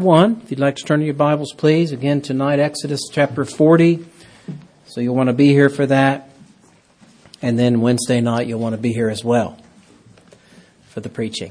1. If you'd like to turn to your Bibles, please. Again, tonight, Exodus chapter 40. So you'll want to be here for that. And then Wednesday night, you'll want to be here as well for the preaching.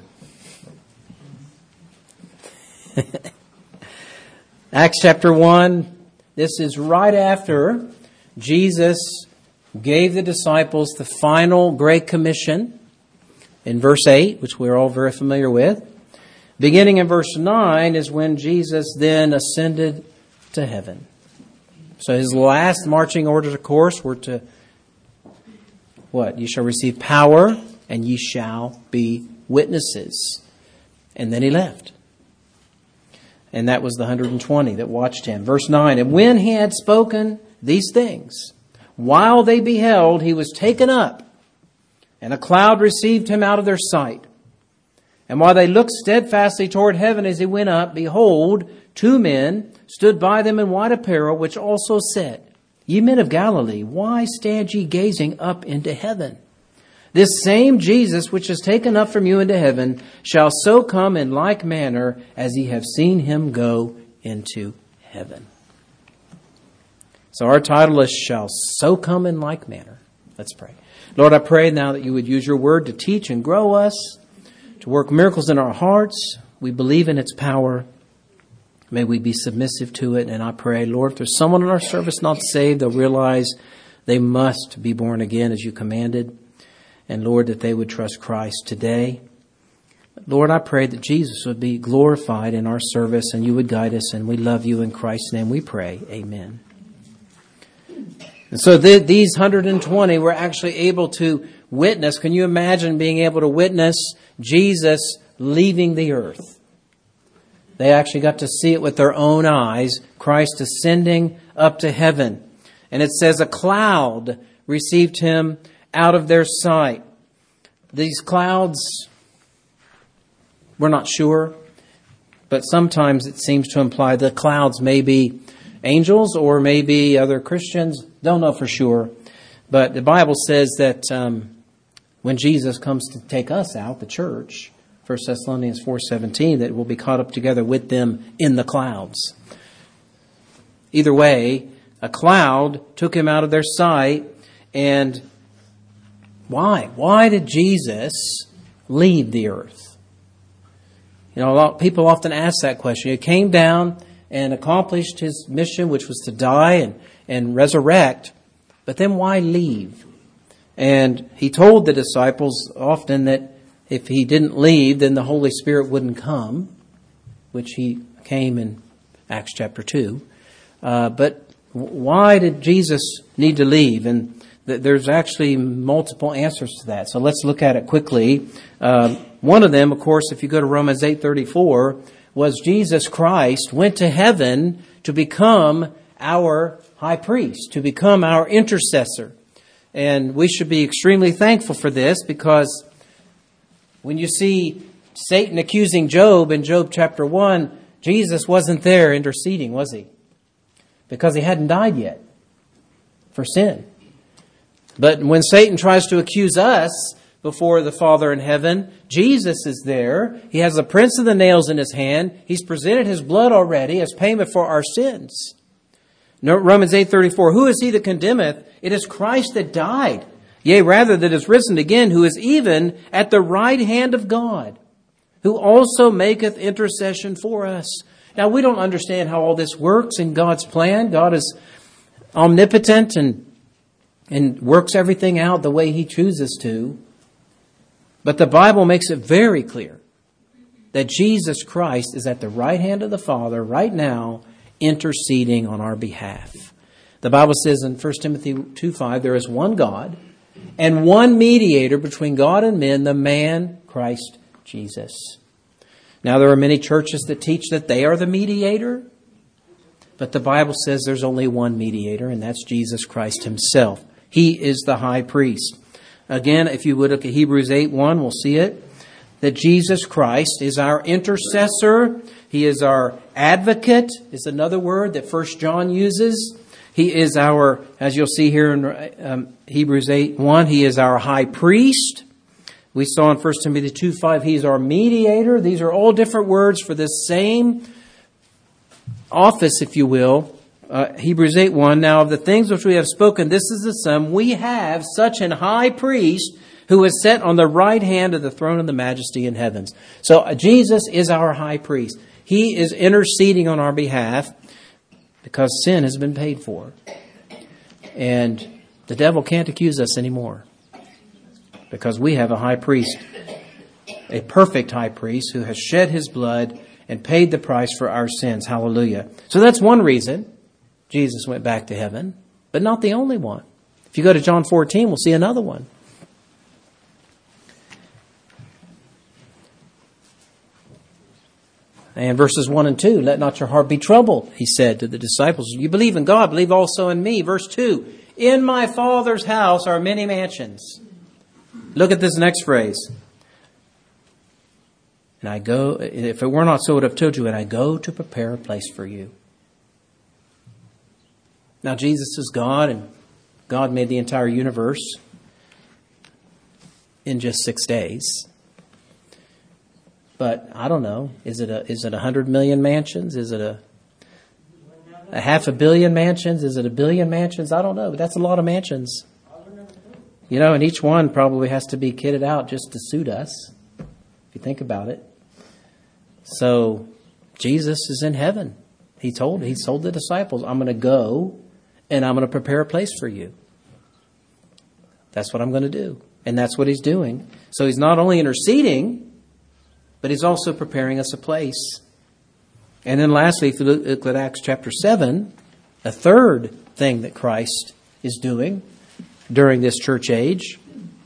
Acts chapter 1. This is right after Jesus gave the disciples the final Great Commission in verse 8, which we're all very familiar with. Beginning in verse 9 is when Jesus then ascended to heaven. So his last marching orders, of course, were to what? You shall receive power and ye shall be witnesses. And then he left. And that was the 120 that watched him. Verse 9, and when he had spoken these things, while they beheld, he was taken up, and a cloud received him out of their sight. And while they looked steadfastly toward heaven as he went up, behold, 2 men stood by them in white apparel, which also said, Ye men of Galilee, why stand ye gazing up into heaven? This same Jesus which is taken up from you into heaven shall so come in like manner as ye have seen him go into heaven. So our title is Shall So Come in Like Manner. Let's pray. Lord, I pray now that you would use your word to teach and grow us, to work miracles in our hearts. We believe in its power. May we be submissive to it. And I pray, Lord, if there's someone in our service not saved, they'll realize they must be born again as you commanded. And Lord, that they would trust Christ today. Lord, I pray that Jesus would be glorified in our service and you would guide us. And we love you in Christ's name we pray. Amen. And so these 120 were actually able to witness. Can you imagine being able to witness Jesus leaving the earth? They actually got to see it with their own eyes. Christ ascending up to heaven. And it says a cloud received him out of their sight. These clouds, we're not sure, but sometimes it seems to imply the clouds may be angels or maybe other Christians. Don't know for sure. But the Bible says that when Jesus comes to take us out, the church, 1 Thessalonians 4:17, that we'll be caught up together with them in the clouds. Either way, a cloud took him out of their sight. And why? Why did Jesus leave the earth? You know, a lot of people often ask that question. He came down and accomplished his mission, which was to die and resurrect. But then why leave? And he told the disciples often that if he didn't leave, then the Holy Spirit wouldn't come, which he came in Acts chapter 2. But why did Jesus need to leave? And there's actually multiple answers to that. So let's look at it quickly. One of them, of course, if you go to Romans 8:34, was Jesus Christ went to heaven to become our high priest, to become our intercessor. And we should be extremely thankful for this, because when you see Satan accusing Job in Job chapter 1, Jesus wasn't there interceding, was he? Because he hadn't died yet for sin. But when Satan tries to accuse us before the Father in heaven, Jesus is there. He has the prints of the nails in his hand. He's presented his blood already as payment for our sins. Romans 8:34, who is he that condemneth? It is Christ that died. Yea, rather that is risen again, who is even at the right hand of God, who also maketh intercession for us. Now, we don't understand how all this works in God's plan. God is omnipotent and works everything out the way he chooses to. But the Bible makes it very clear that Jesus Christ is at the right hand of the Father right now, interceding on our behalf. The Bible says in 1 Timothy 2:5, there is one God and one mediator between God and men, the man Christ Jesus. Now, there are many churches that teach that they are the mediator, but the Bible says there's only one mediator, and that's Jesus Christ himself. He is the high priest. Again, if you would look at Hebrews 8:1, we'll see it, that Jesus Christ is our intercessor. He is our advocate, is another word that 1 John uses. He is our, as you'll see here in Hebrews 8:1, he is our high priest. We saw in 1 Timothy 2:5, he's our mediator. These are all different words for this same office, if you will. Hebrews 8:1, now of the things which we have spoken, this is the sum. We have such an high priest who is set on the right hand of the throne of the majesty in heavens. So Jesus is our high priest. He is interceding on our behalf because sin has been paid for. And the devil can't accuse us anymore because we have a high priest, a perfect high priest who has shed his blood and paid the price for our sins. Hallelujah. So that's one reason Jesus went back to heaven, but not the only one. If you go to John 14, we'll see another one. And verses 1 and 2, let not your heart be troubled, he said to the disciples. You believe in God, believe also in me. Verse 2, in my Father's house are many mansions. Look at this next phrase. And I go, if it were not so, I would have told you, and I go to prepare a place for you. Now, Jesus is God, and God made the entire universe in just 6 days. But I don't know. Is it 100 million mansions? Is it a 500 million mansions? Is it 1 billion mansions? I don't know. But that's a lot of mansions. You know, and each one probably has to be kitted out just to suit us, if you think about it. So Jesus is in heaven. He told the disciples, I'm going to go and I'm going to prepare a place for you. That's what I'm going to do. And that's what he's doing. So he's not only interceding, but he's also preparing us a place. And then lastly, if you look at Acts chapter 7, a third thing that Christ is doing during this church age,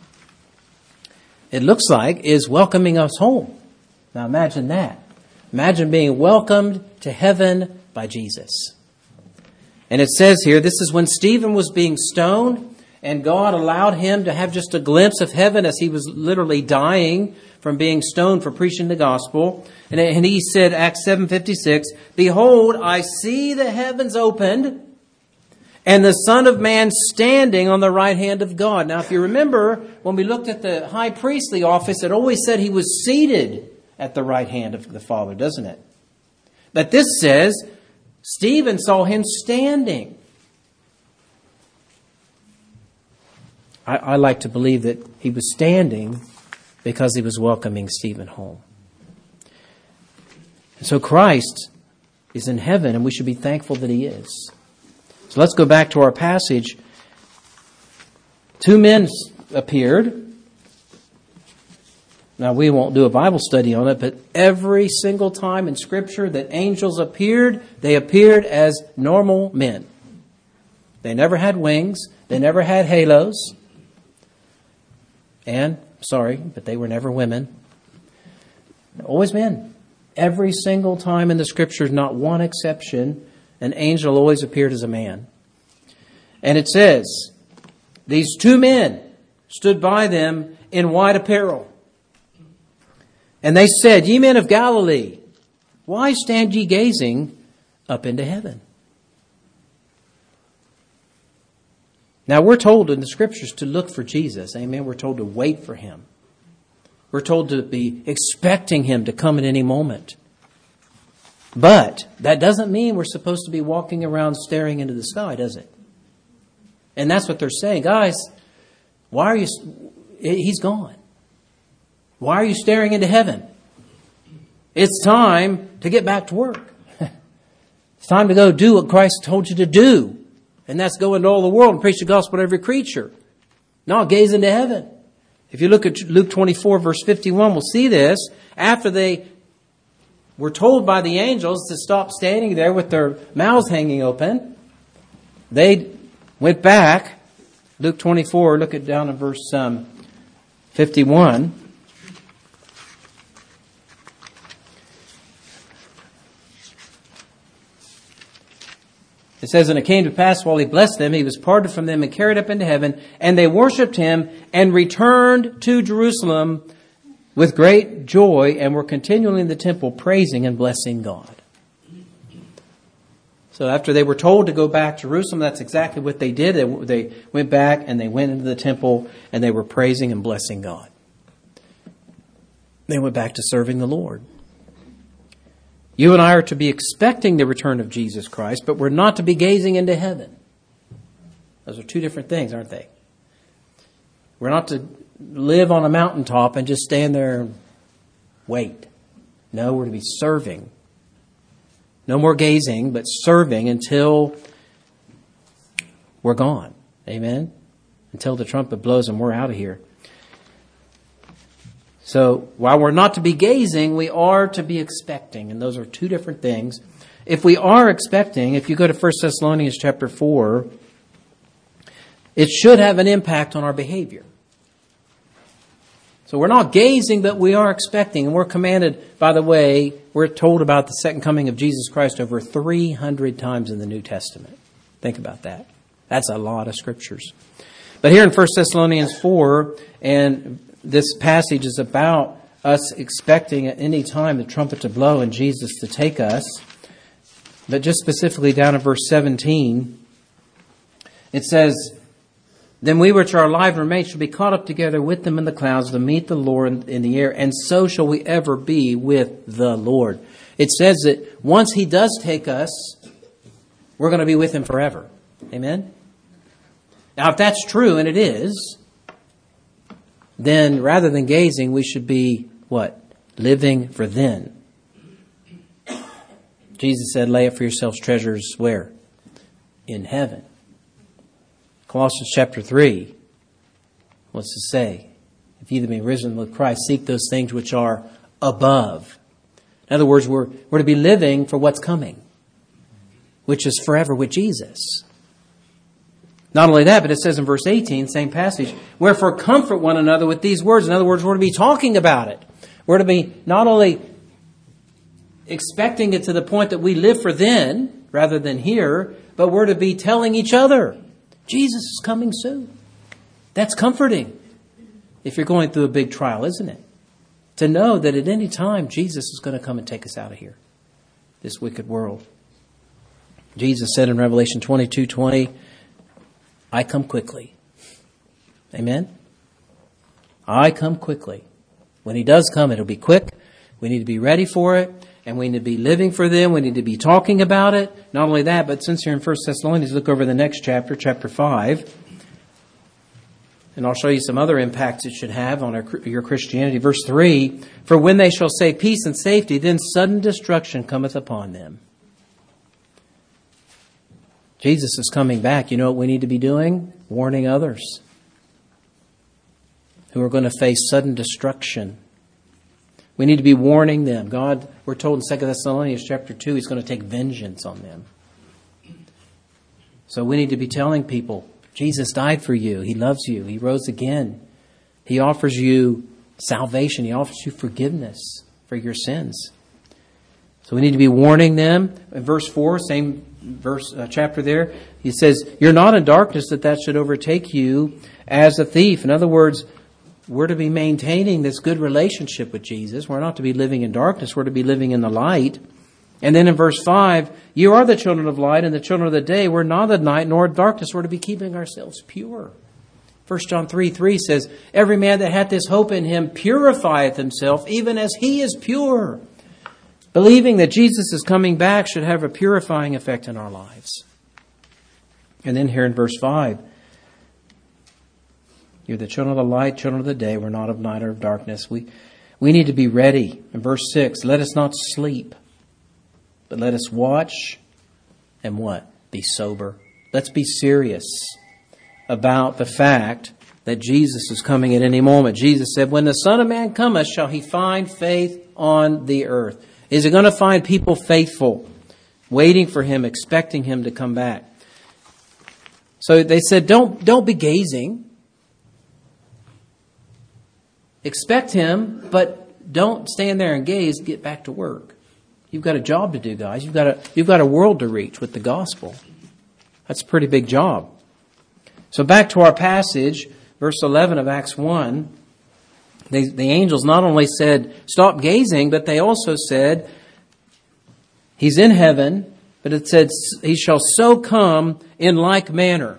it looks like, is welcoming us home. Now imagine that. Imagine being welcomed to heaven by Jesus. And it says here, this is when Stephen was being stoned, and God allowed him to have just a glimpse of heaven as he was literally dying from being stoned for preaching the gospel. And he said, Acts 7:56, behold, I see the heavens opened and the Son of Man standing on the right hand of God. Now, if you remember, when we looked at the high priestly office, it always said he was seated at the right hand of the Father, doesn't it? But this says, Stephen saw him standing. I like to believe that he was standing because he was welcoming Stephen home. And so Christ is in heaven, and we should be thankful that he is. So let's go back to our passage. 2 men appeared. Now, we won't do a Bible study on it, but every single time in Scripture that angels appeared, they appeared as normal men. They never had wings. They never had halos. And, sorry, but they were never women. Always men. Every single time in the Scriptures, not one exception, an angel always appeared as a man. And it says, these 2 men stood by them in white apparel. And they said, ye men of Galilee, why stand ye gazing up into heaven? Now, we're told in the Scriptures to look for Jesus. Amen. We're told to wait for him. We're told to be expecting him to come at any moment. But that doesn't mean we're supposed to be walking around staring into the sky, does it? And that's what they're saying. Guys, why are you... He's gone. Why are you staring into heaven? It's time to get back to work. It's time to go do what Christ told you to do. And that's go into all the world and preach the gospel to every creature. Not gaze into heaven. If you look at Luke 24, verse 51, we'll see this. After they were told by the angels to stop standing there with their mouths hanging open, they went back. Luke 24, look at down in verse 51. It says, and it came to pass while he blessed them, he was parted from them and carried up into heaven, and they worshipped him and returned to Jerusalem with great joy and were continually in the temple praising and blessing God. So after they were told to go back to Jerusalem, that's exactly what they did. They went back and they went into the temple and they were praising and blessing God. They went back to serving the Lord. You and I are to be expecting the return of Jesus Christ, but we're not to be gazing into heaven. Those are two different things, aren't they? We're not to live on a mountaintop and just stand there and wait. No, we're to be serving. No more gazing, but serving until we're gone. Amen? Until the trumpet blows and we're out of here. So, while we're not to be gazing, we are to be expecting. And those are two different things. If we are expecting, if you go to 1 Thessalonians chapter 4, it should have an impact on our behavior. So we're not gazing, but we are expecting. And we're commanded, by the way, we're told about the second coming of Jesus Christ over 300 times in the New Testament. Think about that. That's a lot of scriptures. But here in 1 Thessalonians 4, and this passage is about us expecting at any time the trumpet to blow and Jesus to take us. But just specifically down in verse 17, it says, "Then we which are alive and remain shall be caught up together with them in the clouds to meet the Lord in the air, and so shall we ever be with the Lord." It says that once He does take us, we're going to be with Him forever. Amen? Now, if that's true, and it is, then rather than gazing, we should be, what? Living for then. Jesus said, lay up for yourselves treasures where? In heaven. Colossians chapter 3. What's it say? If ye that be risen with Christ, seek those things which are above. In other words, we're to be living for what's coming, which is forever with Jesus. Not only that, but it says in verse 18, same passage, "Wherefore comfort one another with these words." In other words, we're to be talking about it. We're to be not only expecting it to the point that we live for then, rather than here, but we're to be telling each other, Jesus is coming soon. That's comforting if you're going through a big trial, isn't it? To know that at any time Jesus is going to come and take us out of here, this wicked world. Jesus said in Revelation 22:20, "I come quickly." Amen? I come quickly. When He does come, it'll be quick. We need to be ready for it. And we need to be living for them. We need to be talking about it. Not only that, but since you're in 1 Thessalonians, look over the next chapter, chapter 5. And I'll show you some other impacts it should have on your Christianity. Verse 3, "For when they shall say peace and safety, then sudden destruction cometh upon them." Jesus is coming back. You know what we need to be doing? Warning others who are going to face sudden destruction. We need to be warning them. God, we're told in 2 Thessalonians chapter 2, He's going to take vengeance on them. So we need to be telling people, Jesus died for you. He loves you. He rose again. He offers you salvation. He offers you forgiveness for your sins. So we need to be warning them. In verse 4, same chapter there, He says, "You're not in darkness that should overtake you as a thief." In other words, we're to be maintaining this good relationship with Jesus. We're not to be living in darkness. We're to be living in the light. And then in verse 5, "You are the children of light and the children of the day. We're not of night nor of darkness." We're to be keeping ourselves pure. 1 John 3:3 says, "Every man that hath this hope in Him purifieth himself, even as He is pure." Believing that Jesus is coming back should have a purifying effect in our lives. And then here in verse 5, "You're the children of the light, children of the day. We're not of night or of darkness." We need to be ready. In verse 6, "Let us not sleep, but let us watch," and what? Be sober. Let's be serious about the fact that Jesus is coming at any moment. Jesus said, "When the Son of Man cometh, shall He find faith on the earth?" Is He going to find people faithful, waiting for Him, expecting Him to come back? So they said, don't be gazing. Expect Him, but don't stand there and gaze. Get back to work. You've got a job to do, guys. You've got a world to reach with the gospel. That's a pretty big job. So back to our passage, verse 11 of Acts 1. The angels not only said, "Stop gazing," but they also said, He's in heaven, but it said, "He shall so come in like manner."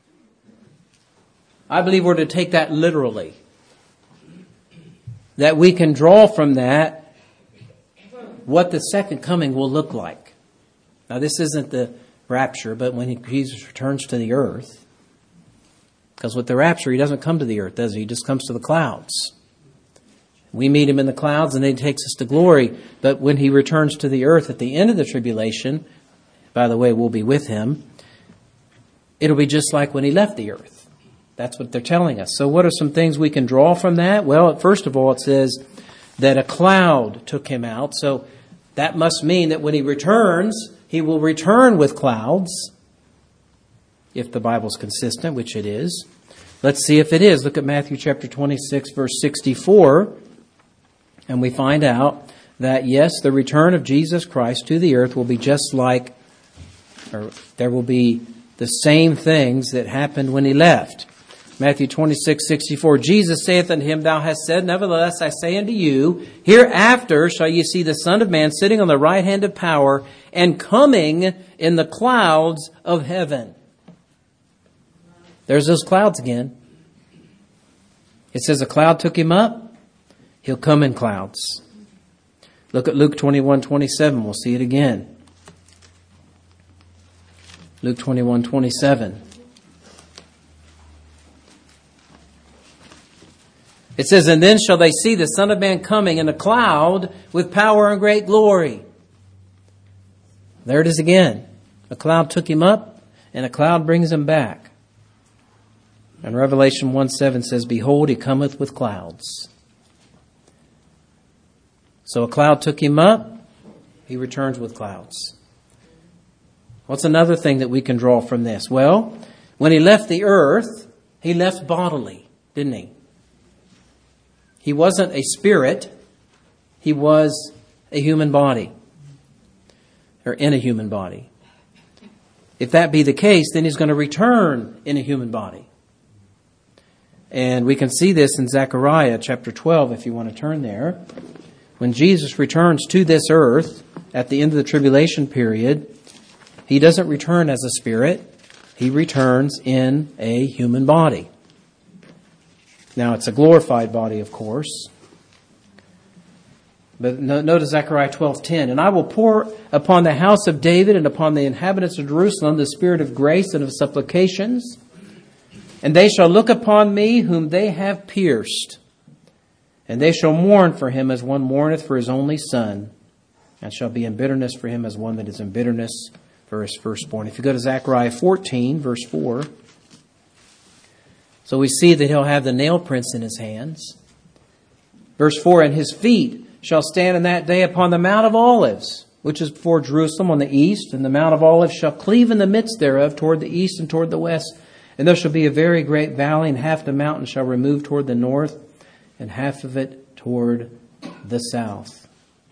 I believe we're to take that literally. That we can draw from that what the second coming will look like. Now, this isn't the rapture, but when Jesus returns to the earth, because with the rapture, he doesn't come to the earth, does he? He just comes to the clouds. We meet him in the clouds and then he takes us to glory. But when he returns to the earth at the end of the tribulation, by the way, we'll be with him, it'll be just like when he left the earth. That's what they're telling us. So what are some things we can draw from that? Well, first of all, it says that a cloud took him out. So that must mean that when he returns, he will return with clouds. If the Bible's consistent, which it is. Let's see if it is. Look at Matthew chapter 26, verse 64. And we find out that, yes, the return of Jesus Christ to the earth will be just like, or there will be the same things that happened when he left. Matthew 26, 64. Jesus saith unto him, Thou hast said, Nevertheless I say unto you, hereafter shall ye see the Son of Man sitting on the right hand of power and coming in the clouds of heaven. There's those clouds again. It says a cloud took him up. He'll come in clouds. Look at Luke 21:27. We'll see it again. Luke 21:27. It says, And then shall they see the Son of Man coming in a cloud with power and great glory. There it is again. A cloud took him up, and a cloud brings him back. And Revelation 1:7 says, Behold, he cometh with clouds. So a cloud took him up, he returns with clouds. What's another thing that we can draw from this? Well, when he left the earth, he left bodily, didn't he? He wasn't a spirit, he was a human body, or in a human body. If that be the case, then he's going to return in a human body. And we can see this in Zechariah chapter 12, if you want to turn there. When Jesus returns to this earth at the end of the tribulation period, he doesn't return as a spirit. He returns in a human body. Now, it's a glorified body, of course. But notice Zechariah 12:10. And I will pour upon the house of David and upon the inhabitants of Jerusalem the spirit of grace and of supplications. And they shall look upon me whom they have pierced. And they shall mourn for him as one mourneth for his only son, and shall be in bitterness for him as one that is in bitterness for his firstborn. If you go to Zechariah 14, verse 4, so we see that he'll have the nail prints in his hands. Verse 4, And his feet shall stand in that day upon the Mount of Olives, which is before Jerusalem on the east, and the Mount of Olives shall cleave in the midst thereof toward the east and toward the west. And there shall be a very great valley, and half the mountain shall remove toward the north, and half of it toward the south.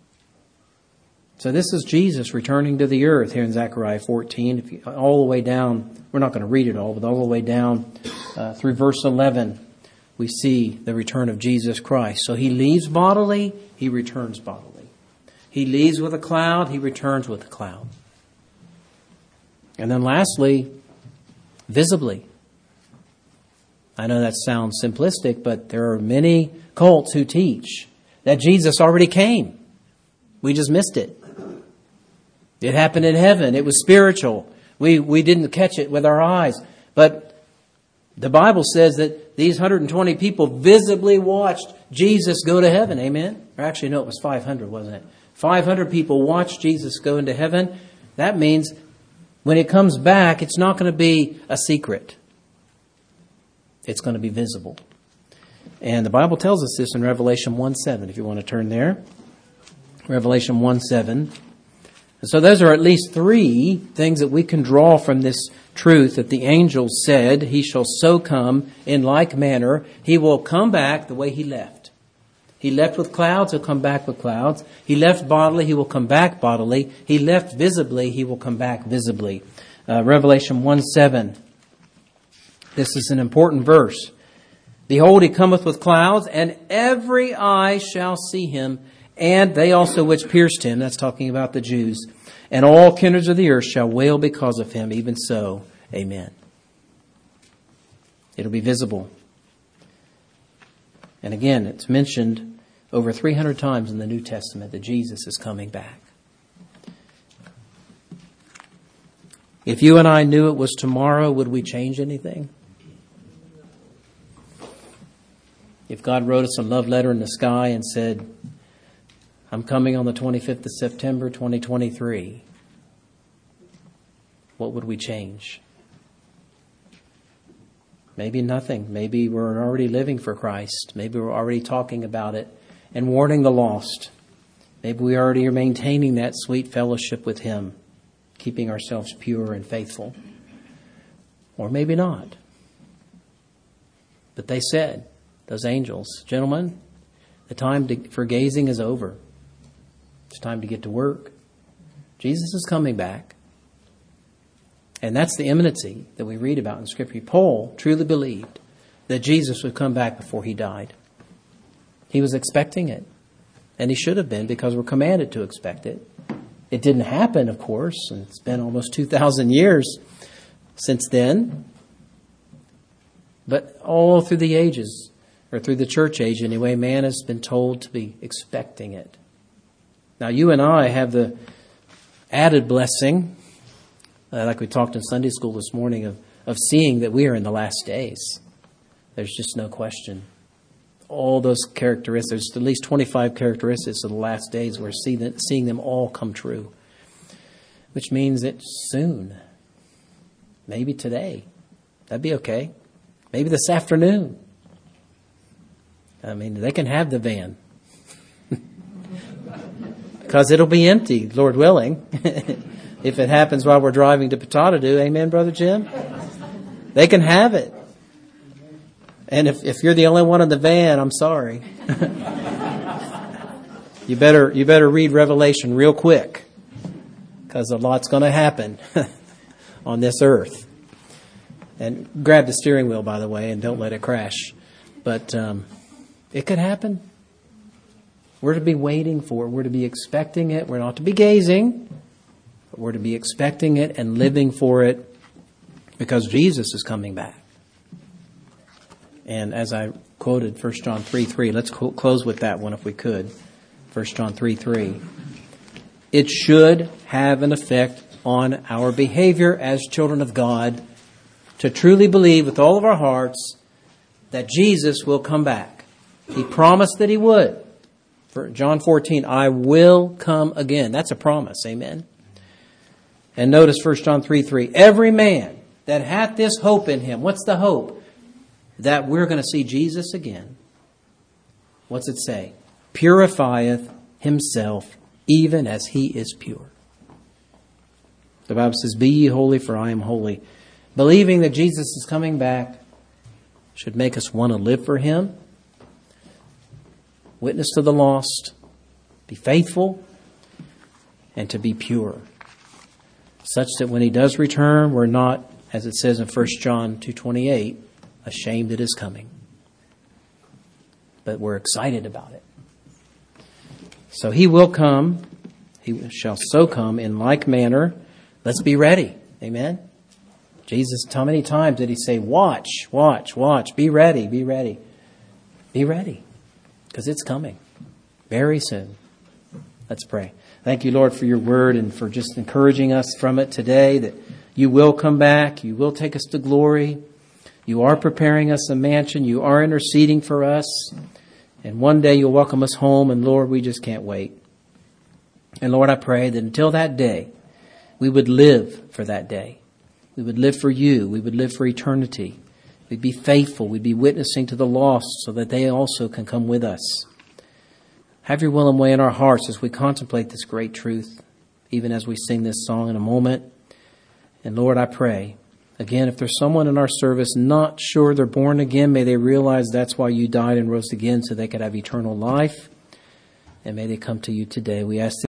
So this is Jesus returning to the earth here in Zechariah 14. If you, all the way down, we're not going to read it all, but all the way down through verse 11, we see the return of Jesus Christ. So he leaves bodily, he returns bodily. He leaves with a cloud, he returns with a cloud. And then lastly, visibly. I know that sounds simplistic, but there are many cults who teach that Jesus already came. We just missed it. It happened in heaven. It was spiritual. We didn't catch it with our eyes. But the Bible says that these 120 people visibly watched Jesus go to heaven. Amen? Or actually, no, it was 500, wasn't it? 500 people watched Jesus go into heaven. That means when it comes back, it's not going to be a secret. It's going to be visible. And the Bible tells us this in Revelation 1:7, if you want to turn there. Revelation 1:7. So those are at least three things that we can draw from this truth that the angels said, He shall so come in like manner. He will come back the way He left. He left with clouds, He'll come back with clouds. He left bodily, He will come back bodily. He left visibly, He will come back visibly. Revelation 1:7. This is an important verse. Behold, He cometh with clouds, and every eye shall see Him, and they also which pierced Him. That's talking about the Jews. And all kindreds of the earth shall wail because of Him. Even so, amen. It'll be visible. And again, it's mentioned over 300 times in the New Testament that Jesus is coming back. If you and I knew it was tomorrow, would we change anything? If God wrote us a love letter in the sky and said, I'm coming on the 25th of September, 2023, what would we change? Maybe nothing. Maybe we're already living for Christ. Maybe we're already talking about it and warning the lost. Maybe we already are maintaining that sweet fellowship with Him, keeping ourselves pure and faithful. Or maybe not. But they said, those angels, gentlemen, the time for gazing is over. It's time to get to work. Jesus is coming back. And that's the imminency that we read about in Scripture. Paul truly believed that Jesus would come back before He died. He was expecting it. And he should have been, because we're commanded to expect it. It didn't happen, of course, and it's been almost 2,000 years since then. But all through the ages, or through the church age anyway, man has been told to be expecting it. Now, you and I have the added blessing, like we talked in Sunday school this morning, of seeing that we are in the last days. There's just no question. All those characteristics, there's at least 25 characteristics of the last days. We're seeing them all come true. Which means that soon, maybe today, that'd be okay. Maybe this afternoon. I mean, they can have the van. Because it'll be empty, Lord willing. If it happens while we're driving to Potatadoo, amen, Brother Jim? They can have it. And if you're the only one in the van, I'm sorry. You better read Revelation real quick, because a lot's going to happen on this earth. And grab the steering wheel, by the way, and don't let it crash. But it could happen. We're to be waiting for it. We're to be expecting it. We're not to be gazing, but we're to be expecting it and living for it, because Jesus is coming back. And as I quoted 1 John 3:3, let's close with that one if we could. 1 John 3:3. It should have an effect on our behavior as children of God to truly believe with all of our hearts that Jesus will come back. He promised that He would. For John 14, I will come again. That's a promise. Amen. And notice 1 John 3:3. Every man that hath this hope in him. What's the hope? That we're going to see Jesus again. What's it say? Purifieth himself even as He is pure. The Bible says, be ye holy, for I am holy. Believing that Jesus is coming back should make us want to live for Him, witness to the lost, be faithful, and to be pure, such that when He does return, we're not, as it says in 1 John 2:28, ashamed at His coming. But we're excited about it. So He will come. He shall so come in like manner. Let's be ready. Amen. Jesus, how many times did He say, watch, watch, watch, be ready, be ready. Be ready, because it's coming very soon. Let's pray. Thank You, Lord, for Your word and for just encouraging us from it today, that You will come back. You will take us to glory. You are preparing us a mansion. You are interceding for us. And one day You'll welcome us home. And Lord, we just can't wait. And Lord, I pray that until that day, we would live for that day. We would live for You. We would live for eternity. We'd be faithful. We'd be witnessing to the lost so that they also can come with us. Have Your will and way in our hearts as we contemplate this great truth, even as we sing this song in a moment. And Lord, I pray, again, if there's someone in our service not sure they're born again, may they realize that's why You died and rose again, so they could have eternal life. And may they come to You today. We ask